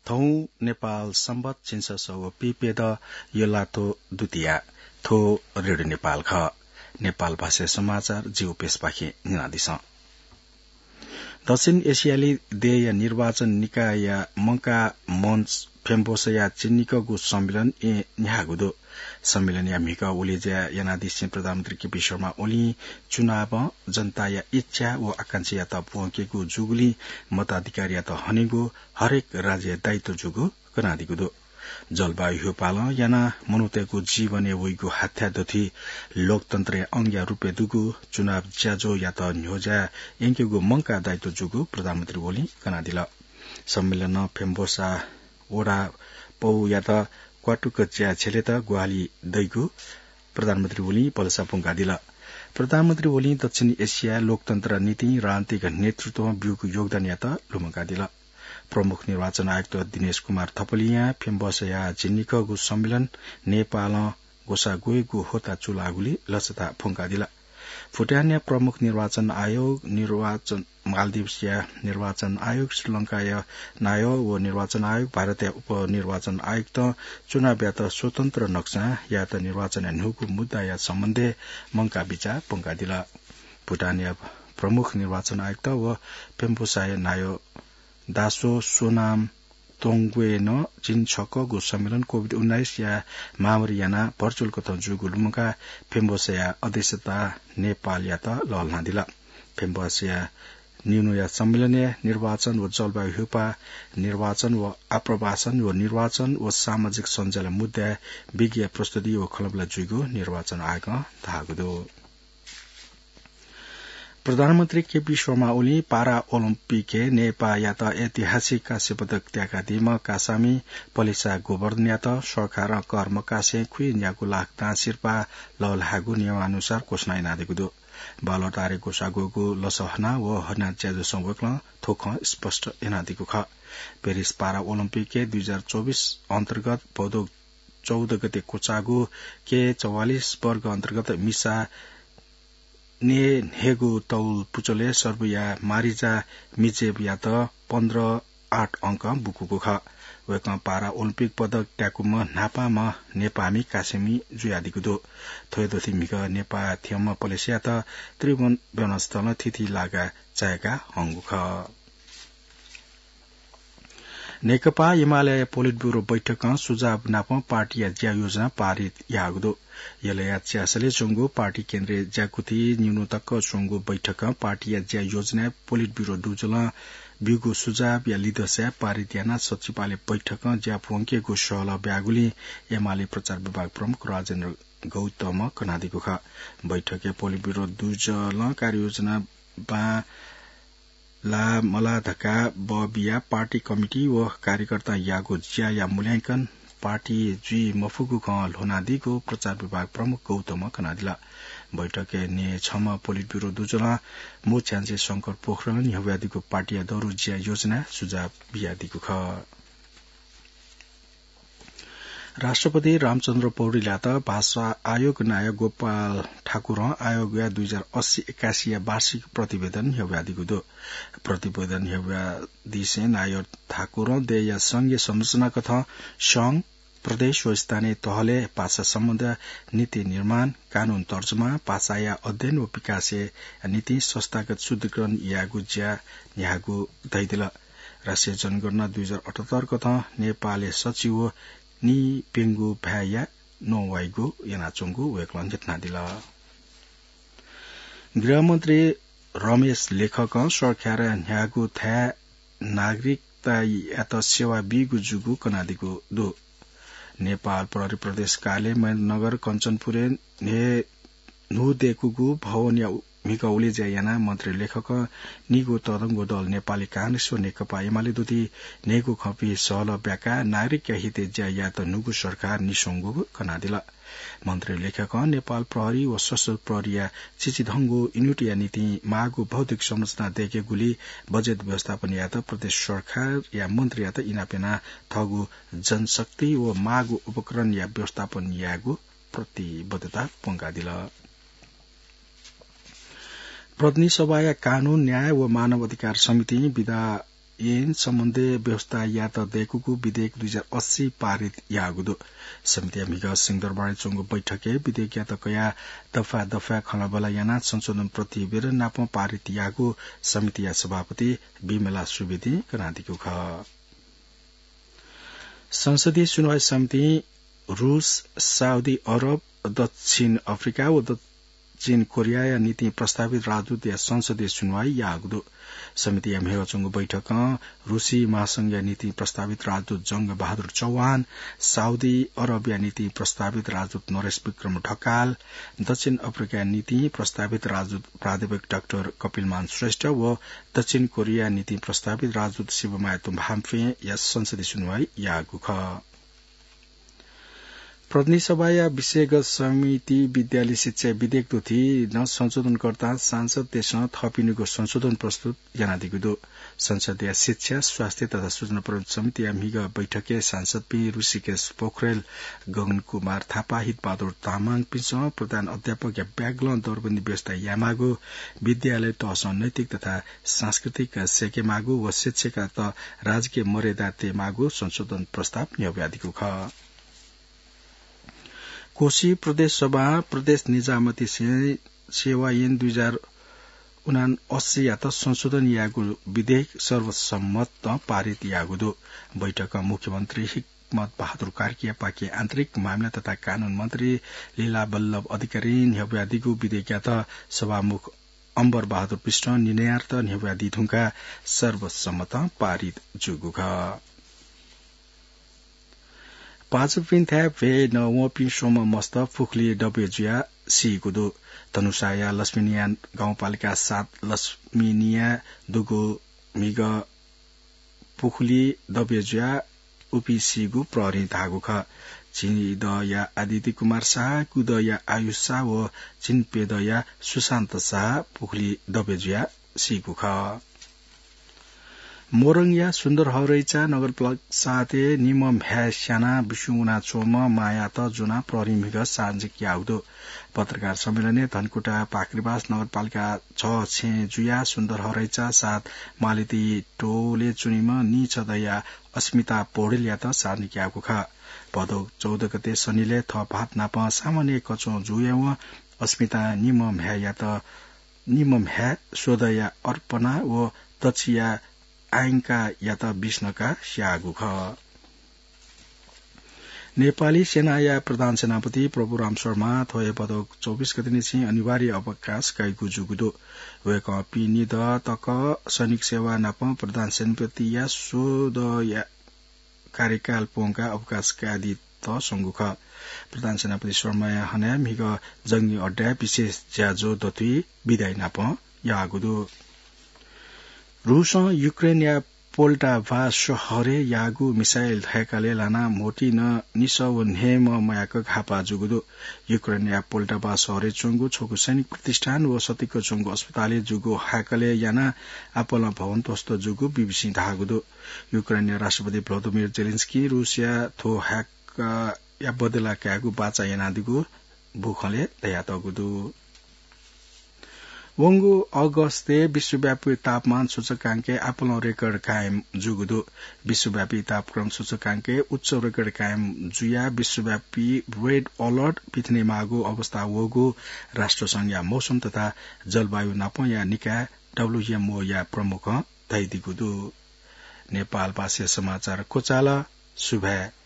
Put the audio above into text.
थौ नेपाल सम्बत चिन्स सौ पिपेद योलातो दुतिया थो रेडियो नेपाल ख नेपाल भाषा समाचार जीव पेशपाखे निनादिस दक्षिण एसियाली देय निर्वाचन निकाय मंका मञ्च फेम्बोसया चिन्निकगु सम्मेलन न्यागुदो सम्मेलन या मिका ओलेजा यानादिस प्रधानमन्त्री केपी शर्मा ओली चुनाव जनता या इच्छा व आकांक्षा त पुकेको जुगुली मताधिकार या त हनेगो हरेक राज्य दायित्व जुगु कनादिगुदो जलवायु पाल याना मनुतेको जीवन वइगु हाथ्या दथि लोकतन्त्र अंग्या रुपे दुगु चुनाव ज्याजो या त न्योजा एंकेगु मंका दायित्व जुगु प्रधानमन्त्री ओली कनादिला सम्मेलन फेम्बोसा ओडा पौ या त क्वाटुक च्या छेले त गुवाली दैगु प्रधानमन्त्री ओली पलसा पुंगा दिला प्रधानमन्त्री ओली दक्षिण एशिया लोकतन्त्र नीति राजनीतिक नेतृत्वमा ब्यूको योगदान या त लुमका दिला प्रमुख निर्वाचन आयुक्त दिनेश कुमार थपलिया फेम्बसया जिन्निकगु सम्मेलन नेपाल गोसा गोएको होता चुलागुली लसता फुंका दिला भुटानिया प्रमुख निर्वाचन आयोग निर्वाचन मालदिव्सिया निर्वाचन आयोग श्रीलंकाया नायो व निर्वाचन आयोग भारतीय उप निर्वाचन आयुक्त चुनाव या त स्वतन्त्र नक्सा या त निर्वाचन नुगु मुद्दा या सम्बन्धे मंका विचार पंका दिला भुटानिया प्रमुख निर्वाचन आयुक्त व फेम्बोसाय नायो दासो सोनाम तोंगवे न चिन छकगु सम्मेलन कोभिड-19 या महामारी याना भर्चुअल कथ जुगु लुमका फेम्बोसया अध्यक्षता नेपाल या त लहलना दिला फेम्बोसया न्यूनो या सम्मेलन निर्वाचन व जलवायु हुपा निर्वाचन व आप्रवासन व निर्वाचन व सामाजिक सञ्जाल मुद्दा विज्ञ प्रस्तुति व खलबला जुगु निर्वाचन आयोग धागुदो प्रधानमन्त्री केपी शर्मा ओली पारा ओलम्पिक नेपा या त ऐतिहासिक कांस्य पदक त्यागा दिम कासामी पलिसा गोवर्धन या त सरकार कर्म कासे खुइ न्यागु लाख तासिरपा ललहागु नियमानुसार घोषणा नादेगु दो बालटारे गोसागोगु लसहना व हना ज्याजो संवक्ल थोख स्पष्ट एनादिगु ख पेरिस पारा ओलम्पिक 2024 अन्तर्गत पौधो 14 गते कोचागु के 44 वर्ग अन्तर्गत मिसा ने हेगु तौल पुचले सर्बिया मारिजा मिचेब या त 15-8 अंक बुकुको ख वेक पारा ओलम्पिक पदक ट्याकुम नापामा नेपामी कासेमी जुयादिगु दो थोयदोथि मिक नेपा थियम पलेसिया त त्रिभुवन वनस्थल थिथि लागा चायका हंगु ख नेकपा एमाले पोलिट ब्यूरो बैठक सुझाव नाप पार्टी ज्या योजना पारित यागदो यलया च्यासले चोंगो पार्टी केन्द्रीय ज्याकुथि न्यूनतक चोंगो बैठक पार्टी ज्या योजना पोलिट ब्यूरो दुजल ब्यूगो सुझाव या लिदस्या पारित याना सचिवालय बैठक ज्या फोंकेको सहल ब्यागुली एमाले प्रचार विभाग प्रमुख राजेन्द्र गौतम कनादिको ख बैठके पोलिट ब्यूरो दुजल कार्ययोजना बा ला मला धक्का बिया पार्टी कमिटी व कार्यकर्ता यागो ज्या या मूल्यांकन पार्टी जी मफुगु ख लोनादीको प्रचार विभाग प्रमुख गौतम कनादिला बैठके ने छम पोलिट ब्यूरो दुजला मोच्यान्से शंकर पोखरेल न्यव्यादीको पार्टी दरु ज्या योजना सुझाव बियादीको ख राष्ट्रपति रामचन्द्र पौडेलले त भाषा आयोग नायक गोपाल ठाकुर आयोग 2080-81 वार्षिक प्रतिवेदन हेव्यादिगु दो प्रतिवेदन हेव्यादिसे नायक ठाकुर देय संघीय संरचना कथा संघ प्रदेश व स्थानीय तहले भाषा सम्बन्ध नीति निर्माण कानून तर्जुमा भाषा अध्ययन व विकास नीति संस्थागत शुद्धिकरण यागु ज्या यागु दैदिल राष्ट्रिय जनगणना 2078 कथा नेपाली सचिव नि पेंगु भ्याया नोवाइगु यानाचोंगु वेक्लन जितना दिला गृहमन्त्री रमेश लेखक सरकार न्यागु था नागरिकता यात सेवा बिगु जुगु कनादिगु दो नेपाल प्रहरी प्रदेश कार्यालय नगर कञ्चनपुरे ने नुदेकुगु भवन या मिकौले जयाना मन्त्री लेखक निगो तदंगो दल नेपाली कांग्रेस व नेकपा एमाले दुती नेगु खपी सहल ब्याका नागरिक हिते ज्या त नुगु सरकार निसंगु कनादिला मन्त्री लेखक नेपाल प्रहरी व सशस्त्र प्रहरी चिचिधंगो युनिटी नीति मागु भौतिक संरचना देखे गुली बजेट व्यवस्थापन या त प्रदेश सरकार या मन्त्री या त इनापेना थगु जनशक्ति व मागु उपकरण या व्यवस्थापन यागु प्रतिबद्धता पंगादिला प्रतिनिधि सभा या कानून न्याय व मानव अधिकार समिति विधा ऐन सम्बन्धी व्यवस्था यात देखुको विधेयक 2080 पारित यागुदो समिति मिगा सिंगदरबार चोंगो बैठके विधेयक यात कया दफा दफा खलबला याना संशोधन प्रतिवेदन नाप पारित यागो समिति या सभापति बिमला सुवेदी कनादिको ख संसदीय सुनवाई समिति रूस साउदी अरब दक्षिण अफ्रिका व चीन कोरिया या नीति प्रस्तावित राजदूत या संसदीय सुनवाई यागुदो समिति या मेहचंगो बैठक रूसी महासंघ या नीति प्रस्तावित राजदूत जंग बहादुर चौहान साउदी अरब या नीति प्रस्तावित राजदूत नरेश विक्रम ढकाल दक्षिण अफ्रिका नीति प्रस्तावित राजदूत प्राध्यापक डाक्टर कपिलमान श्रेष्ठ व दक्षिण कोरिया नीति प्रस्तावित राजदूत शिवमाया तुम्भाम्फे या संसदीय सुनवाई यागु ख प्रतिनिधि सभा या विषयगत समिति विद्यालय शिक्षा विधेयक दोथी न संशोधनकर्ता सांसद देशमा थपिनुको संशोधन प्रस्तुत जनादिगुदो संसद या शिक्षा स्वास्थ्य तथा सूचना प्रबन्धन समिति या मिग बैठके सांसद पी ऋषिकेश पोखरेल गगन कुमार थापा हितबहादुर तामाङ पिसँग प्रधान अध्यापक या ब्याकग्राउण्ड दरबन्दी व्यवस्था यामागो विद्यालय तहस नैतिक तथा सांस्कृतिक सेकेमागो व शिक्षाका त राजकीय मर्यादा तेमागो संशोधन प्रस्ताव न्यव्यादिको ख कोशी प्रदेश सभा प्रदेश निजामती सेवा ऐन 2079 यात संशोधन यागु विधेयक सर्वसम्मत पारित यागुदो बैठक मुख्यमन्त्री हिकमत बहादुर कार्की पाके आन्तरिक मामला तथा कानून मन्त्री लीला बल्लभ अधिकारी न्यव्यादिगु विधेयक यात सभामुख अम्बर बहादुर विष्ट निर्णयार्थ न्यव्यादि धुंका सर्वसम्मत पारित जुगुख पाँचपिन थ्या भे नवपि सोम मस्त फुखली डबेजुया सिगुदो धनुषाया लक्ष्मीनिया गाउँपालिका 7 लक्ष्मीनिया दुगो मिग पुखली डबेजुया उपी सिगु प्रहरी धागु ख चिदया आदित्य कुमार शाह कुदया आयुष शाह व चिनपेदया सुशान्त शाह पुखली डबेजुया सिगु ख मोरङया सुन्दर हरैचा नगरपालिका साथे निम भ्यास्याना विशुना चोम माया त जुना प्रहरीमिग सार्जिक याउदो पत्रकार सम्मेलन धनकुटा पाक्रीबास नगरपालिका 6 छे जुया सुन्दर हरैचा साथ मालिती टोले चुनिम नि छदया अस्मिता पौडेल या त सार्निक यागु ख भदौ 14 गते शनिले थप हात नाप सामान्य कचो जुयव अस्मिता निम भ्या या त निम भ्या सोदया अर्पणा व तचिया आइङका या त विष्णुका स्यागु ख नेपाली सेना या प्रधान सेनापति प्रभुराम शर्मा थोय पदौ 24 गते निछि अनिवार्य अवकाश काइगु जुगुदो वेक पिनिद तक सैनिक सेवा नाप प्रधान सेनापति या सोद या कार्यकाल पोंका अवकाश कादि त संगुख प्रधान सेनापति शर्मा या हने मिग जंगी अड्डा विशेष ज्याजो दतुई विदाय नाप यागुदो रूस युक्रेन या पोल्टाभा शहरे यागु मिसाइल धयकाले लाना मोटी न निसव नेम मयाक घापा जुगुदो युक्रेन या पोल्टाभा शहरे चुंगु छोकु सैनिक प्रतिष्ठान व सतीको चुंगु अस्पताले जुगु हाकले याना आपल भवन तस्तो जुगु बीबीसी धागुदो युक्रेन राष्ट्रपति भ्लादिमिर जेलेन्स्की रुसिया थो हाक या बदला क्यागु बाचा यानादिगु भूखले तयातगुदो वंगु अगस्ते विश्वव्यापी तापमान सूचकांके आपल रेकर्ड कायम जुगुदो विश्वव्यापी तापक्रम सूचकांके उच्च रेकर्ड कायम जुया विश्वव्यापी रेड अलर्ट पिथने मागो अवस्था वगो राष्ट्रसंघ या मौसम तथा जलवायु नाप या निकाय WMO या प्रमुख दैदिगुदो नेपाल भाषा समाचार कोचाला सुभा